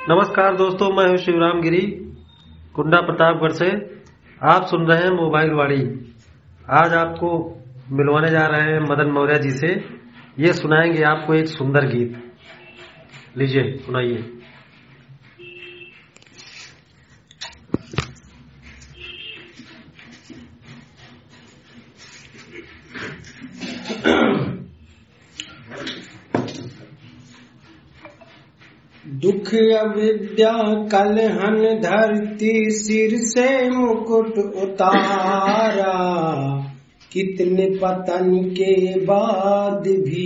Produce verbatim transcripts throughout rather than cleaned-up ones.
नमस्कार दोस्तों, मैं हूं शिवराम गिरी, कुंडा प्रतापगढ़ से। आप सुन रहे हैं मोबाइल वाणी। आज आपको मिलवाने जा रहे हैं मदन मौर्य जी से। ये सुनाएंगे आपको एक सुंदर गीत। लीजिए सुनाइए। दुख अविद्या कलहन धरती सिर से मुकुट उतारा, कितने पतन के बाद भी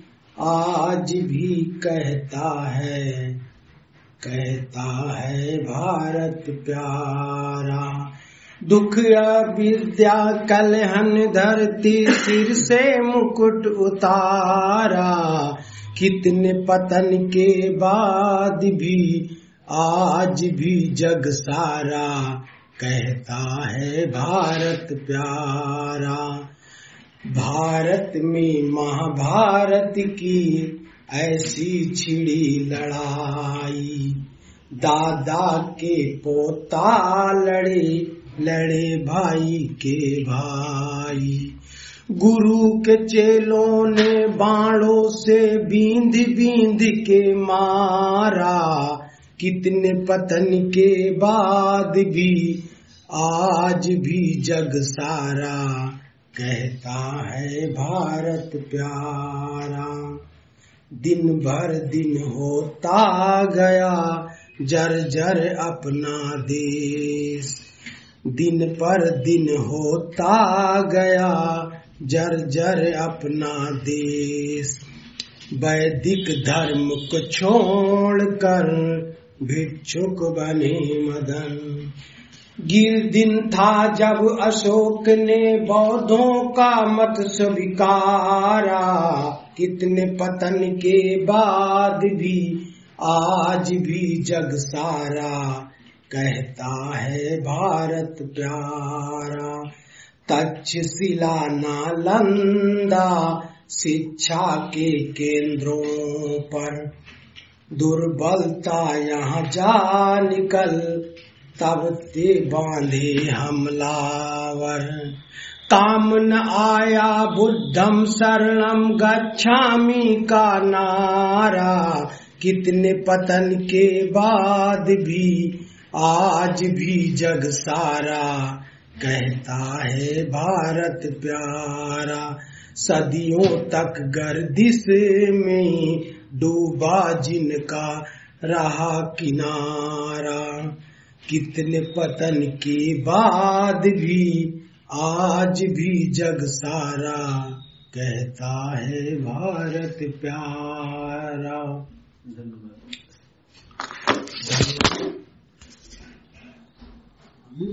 आज भी कहता है कहता है भारत प्यारा। दुख अविद्या कलहन धरती सिर से मुकुट उतारा, कितने पतन के बाद भी आज भी जग सारा कहता है भारत प्यारा। भारत में महाभारत की ऐसी छिड़ी लड़ाई, दादा के पोता लड़े लड़े भाई के भाई। गुरु के चेलों ने बाणों से बींध बींध के मारा, कितने पतन के बाद भी आज भी जग सारा कहता है भारत प्यारा। दिन भर दिन होता गया जर्जर अपना देश, दिन पर दिन होता गया जर्जर अपना देश। वैदिक धर्म को छोड़कर भिक्षुक बने मदन। गिर दिन था जब अशोक ने बौद्धों का मत स्वीकारा, कितने पतन के बाद भी आज भी जग सारा कहता है भारत प्यारा। तक्षशिला नालंदा शिक्षा के केंद्रों पर दुर्बलता यहाँ जा निकल, तब ते बांधे हमलावर। काम न आया बुद्धम शरणम गच्छामि का नारा, कितने पतन के बाद भी आज भी जग सारा कहता है भारत प्यारा। सदियों तक गर्दिश में डूबा जिनका रहा किनारा, कितने पतन के बाद भी आज भी जग सारा कहता है भारत प्यारा। धन्यवाद।